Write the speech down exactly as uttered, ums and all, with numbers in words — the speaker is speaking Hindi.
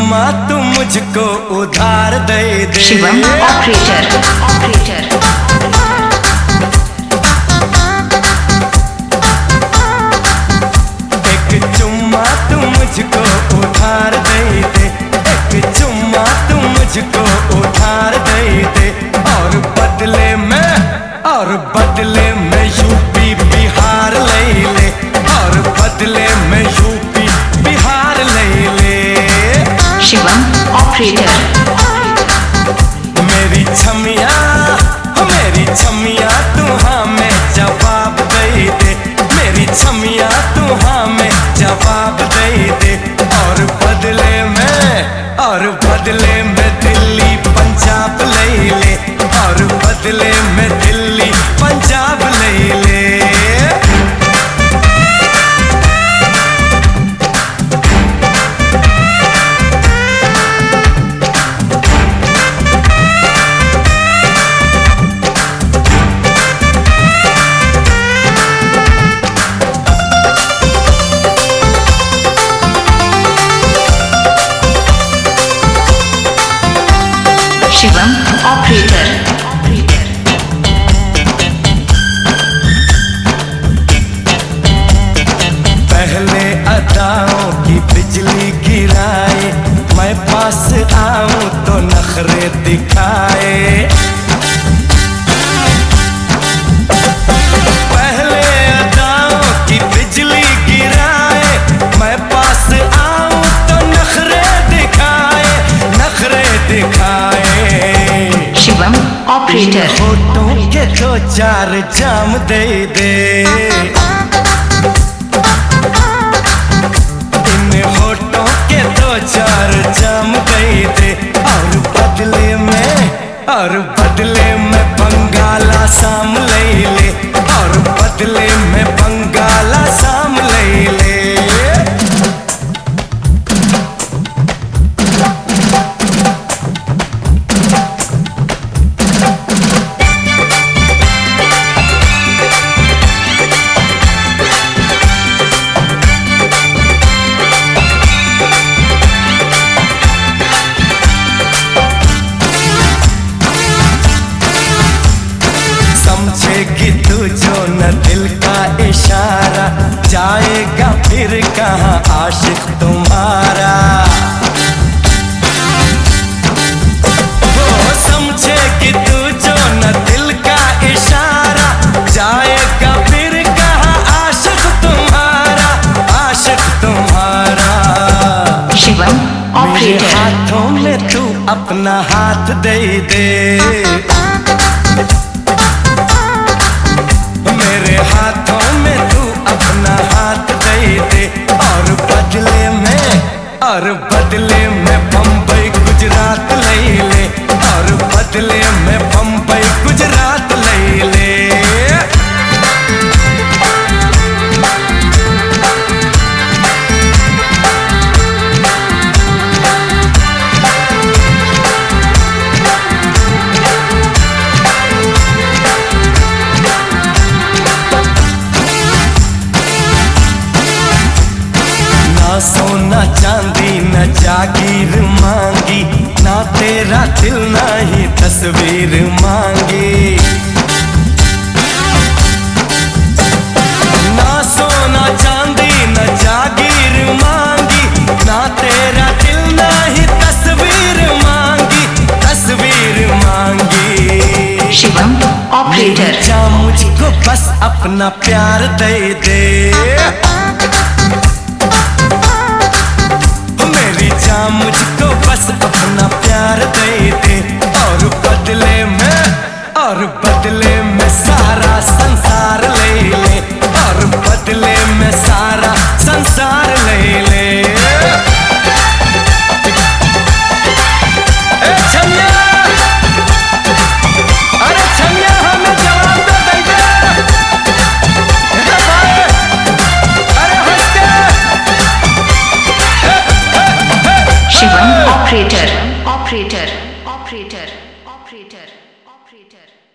चुम्मा तू मुझको उधार दे दे। शिवम ऑपरेटर ऑपरेटर एक चुम्मा तू मुझको उधार दे दे, एक चुम्मा तू मुझको उधार दे दे। और बदले में और बदले में यूपी बिहार ले ले, और बदले में यूपी बिहार ले ले। शिवम ऑपरेटर मेरी छमिया मेरी छमिया तू हाँ में जवाब दे दे, मेरी छमिया तू हाँ में जवाब दे दे। और बदले में और बदले में दिल्ली पंजाब ले ले, और बदले में दिल्ली पंजाब ले ले। शिवम ऑपरेटर पहले अदाओं की बिजली गिराए, मैं पास आऊं तो नखरे दिखाए। पहले अदाओं की बिजली गिराए, मैं पास आऊं तो नखरे दिखाए, नखरे दिखाए। शिवम ऑपरेटर होठों के दो चार जाम दे दे, इन होठों के दो चार जाम दे दे। और बदले में और बदले में बंगाला साम ले ले, और बदले में बंगाला साम ले ले। समझेगी तू जो न दिल का इशारा, जाएगा फिर कहाँ आशिक तुम्हारा। वो समझेगी तू जो न दिल का इशारा, जाएगा फिर कहाँ आशिक तुम्हारा, आशिक तुम्हारा। शिवम मेरे ऑपरेटर हाथों में तू अपना हाथ दे दे, मेरे हाथों में तू अपना हाथ दे दे। और बदले में और बदले में बम्बई गुजरात ले ले, और बदले में बम्बई गुजरात ले ले। ना सोना चांदी न जागीर मांगी, ना तेरा दिल ना ही तस्वीर मांगी। ना सोना चांदी न जागीर मांगी, ना तेरा दिल ना ही तस्वीर मांगी, तस्वीर मांगी। शिवम ऑपरेटर जा मुझको बस अपना प्यार दे दे, मेरी जान मुझको बस अपना प्यार दे दे। और बदले में और बदले में सारा संसार ले ले, और बदले में सारा संसार ले ले। ए छमिया, अरे छमिया हमें जवाब तो दे दे। अरे हंस के Shivam operator operator operator operator operator